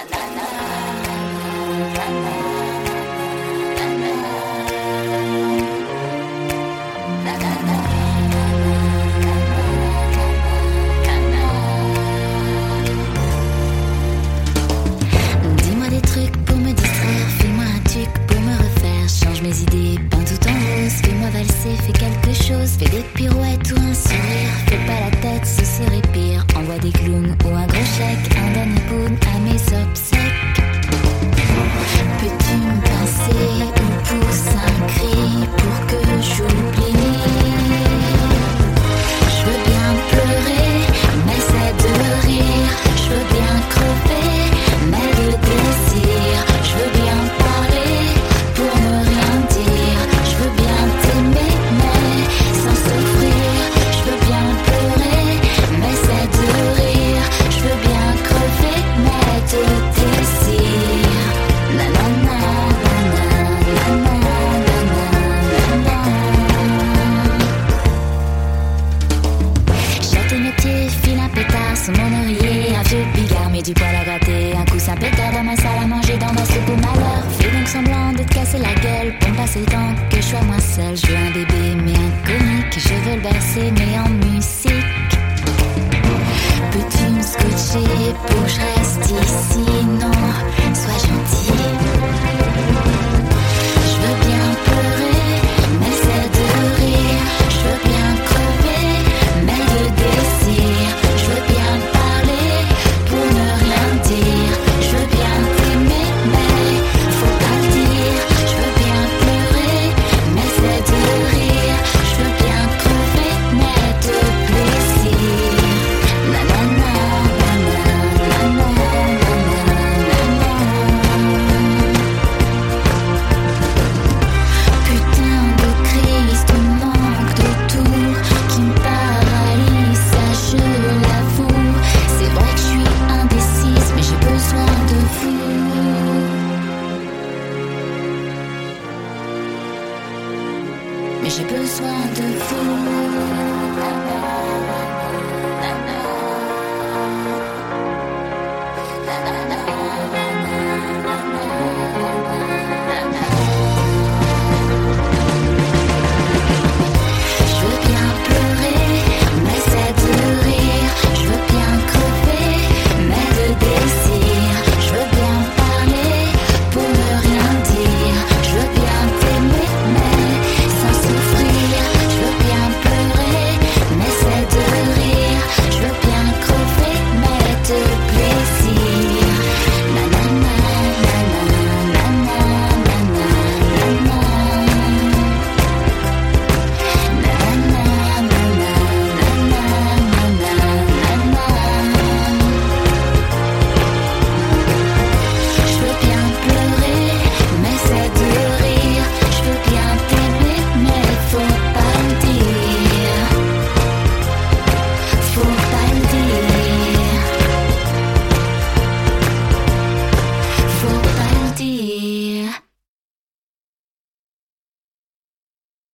Dis-moi des trucs pour me distraire, fais-moi un truc pour me refaire. Change mes idées, peins tout en rose, fais-moi valser, fais quelque chose. Fais des pirouettes ou un sourire, fais pas la tête, ce serait pire. Envoie des clowns ou un gros chèque, un dernier poune à mes obsèques. Peux-tu me pincer ou pousse un cri pour que j'oublie? Je veux bien pleurer, mais c'est de rire. Je veux bien crever, mais de désir. Je veux bien parler pour ne rien dire. Je veux bien t'aimer, mais sans souffrir. Je veux bien pleurer, mais c'est de rire. Je veux bien crever, mais de désir. Na na na na na na na na. Château métier, file un pétard sous mon oreiller. Un vieux bigard, mais du poil à gratter. Un coussin pétard dans ma salle à manger, dans ma soupe au malheur. Fais donc semblant de te casser la gueule pour me passer le temps que je sois moins seule. Je veux un bébé mais un comique. Je veux le bercer mais en musique. Peux-tu me scotcher pour que je reste ici?